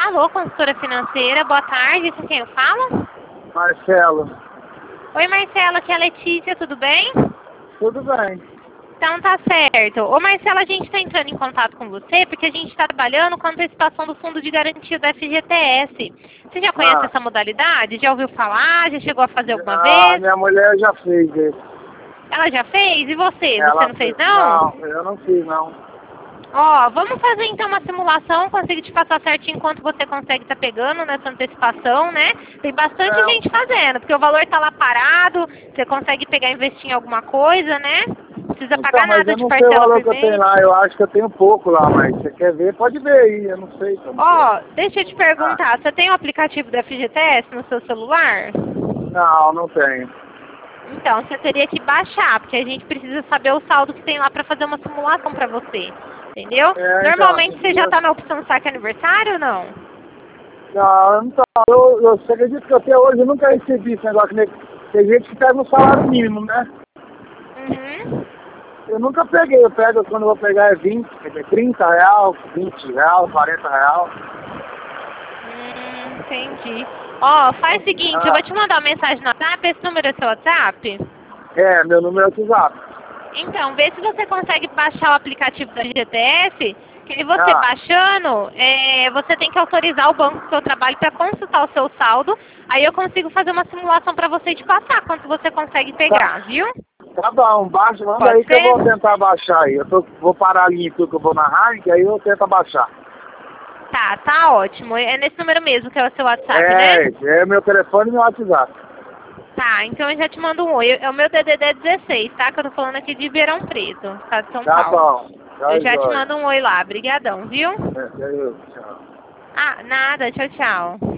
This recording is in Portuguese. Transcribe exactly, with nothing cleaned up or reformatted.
Alô, consultora financeira, boa tarde, com quem eu falo? Marcelo. Oi, Marcelo, aqui é a Letícia, tudo bem? Tudo bem. Então tá certo. Ô Marcelo, a gente está entrando em contato com você porque a gente está trabalhando com a antecipação do Fundo de Garantia da F G T S. Você já conhece Ah. essa modalidade? Já ouviu falar? Já chegou a fazer alguma Ah, vez? minha mulher já fez isso. Ela já fez? E você? Ela Você não fez não? Não, eu não fiz não. Ó, vamos fazer então uma simulação, consigo te passar certinho quanto você consegue estar pegando nessa antecipação, né? Tem bastante É. gente fazendo, porque o valor tá lá parado, você consegue pegar e investir em alguma coisa, né? Não precisa Então, pagar mas nada eu de não sei o parcela valor por que eu tenho mês. lá, eu acho que eu tenho pouco lá, mas você quer ver, pode ver aí, eu não sei como. Ó, deixa eu te perguntar, você tem o aplicativo da F G T S no seu celular? Não, não tenho. Então, você teria que baixar, porque a gente precisa saber o saldo que tem lá para fazer uma simulação para você. Entendeu? É, Normalmente então, você já eu- está na opção saque aniversário ou não? Não, então, eu, eu, você acredita que até hoje eu nunca recebi esse negócio, né? Tem gente que pega um salário mínimo, né? Uhum. Eu nunca peguei, eu pego quando eu vou pegar é vinte, quer dizer, trinta real, vinte real, quarenta real. Hum, entendi. Ó, faz o seguinte, eu vou te mandar uma mensagem no WhatsApp, esse número é seu WhatsApp? É, meu número é WhatsApp. Então, vê se você consegue baixar o aplicativo da G T S, que você Ah. baixando, é, você tem que autorizar o banco do seu trabalho para consultar o seu saldo, aí eu consigo fazer uma simulação para você te passar quanto você consegue pegar, viu? Tá bom, baixa, manda Pode aí que eu ser? vou tentar baixar aí. Eu tô, vou parar a linha aqui que eu vou na rádio, aí eu tento baixar. Tá, tá ótimo. É nesse número mesmo que é o seu WhatsApp, É, né? é meu telefone e meu WhatsApp. Tá, então eu já te mando um oi. É o meu D D D dezesseis, tá? Que eu tô falando aqui de Ribeirão Preto, estado de São Tá Paulo. bom. Tá Eu já te jóia. mando um oi lá. Brigadão, viu? É, é eu, tchau. Ah, nada. Tchau, tchau.